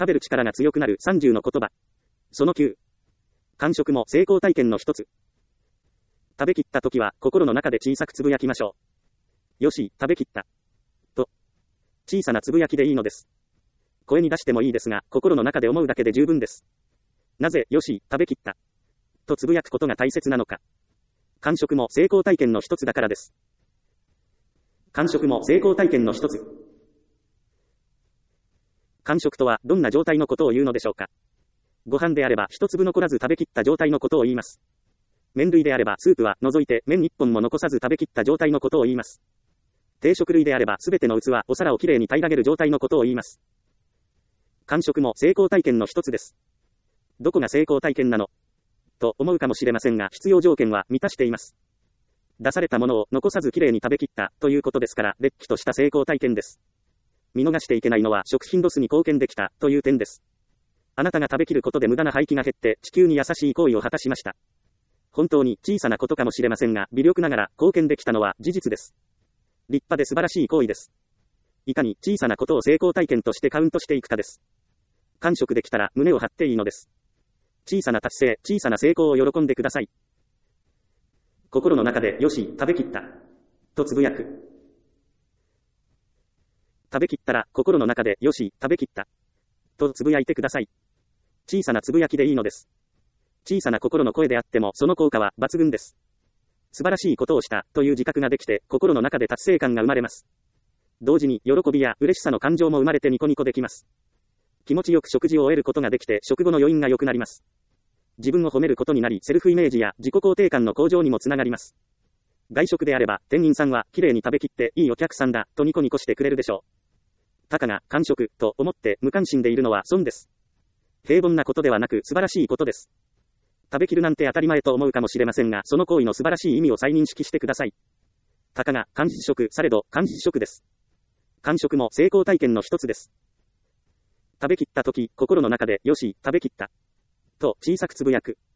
食べる力が強くなる30の言葉。その9。完食も成功体験の一つ。食べきった時は心の中で小さくつぶやきましょう。よし、食べきった。と。小さなつぶやきでいいのです。声に出してもいいですが、心の中で思うだけで十分です。なぜ、よし、食べきった。とつぶやくことが大切なのか。完食も成功体験の一つだからです。完食も成功体験の一つ。完食とはどんな状態のことを言うのでしょうか。ご飯であれば一粒残らず食べきった状態のことを言います。麺類であればスープは除いて麺一本も残さず食べきった状態のことを言います。定食類であればすべての器、お皿をきれいに平らげる状態のことを言います。完食も成功体験の一つです。どこが成功体験なのと思うかもしれませんが、必要条件は満たしています。出されたものを残さずきれいに食べきったということですから、れっきとした成功体験です。見逃していけないのは食品ロスに貢献できたという点です。あなたが食べきることで無駄な廃棄が減って地球に優しい行為を果たしました。本当に小さなことかもしれませんが、微力ながら貢献できたのは事実です。立派で素晴らしい行為です。いかに小さなことを成功体験としてカウントしていくかです。完食できたら胸を張っていいのです。小さな達成、小さな成功を喜んでください。心の中で、よし、食べきった。とつぶやく。食べきったら、心の中で、よし、食べきった。とつぶやいてください。小さなつぶやきでいいのです。小さな心の声であっても、その効果は抜群です。素晴らしいことをしたという自覚ができて、心の中で達成感が生まれます。同時に、喜びや嬉しさの感情も生まれてニコニコできます。気持ちよく食事を終えることができて、食後の余韻が良くなります。自分を褒めることになり、セルフイメージや自己肯定感の向上にもつながります。外食であれば、店員さんは、綺麗に食べきって、いいお客さんだ、とニコニコしてくれるでしょう。たかが、完食、と思って無関心でいるのは損です。平凡なことではなく素晴らしいことです。食べきるなんて当たり前と思うかもしれませんが、その行為の素晴らしい意味を再認識してください。たかが、完食されど、完食です。完食も成功体験の一つです。食べきったとき、心の中で、よし、食べきった。と、小さくつぶやく。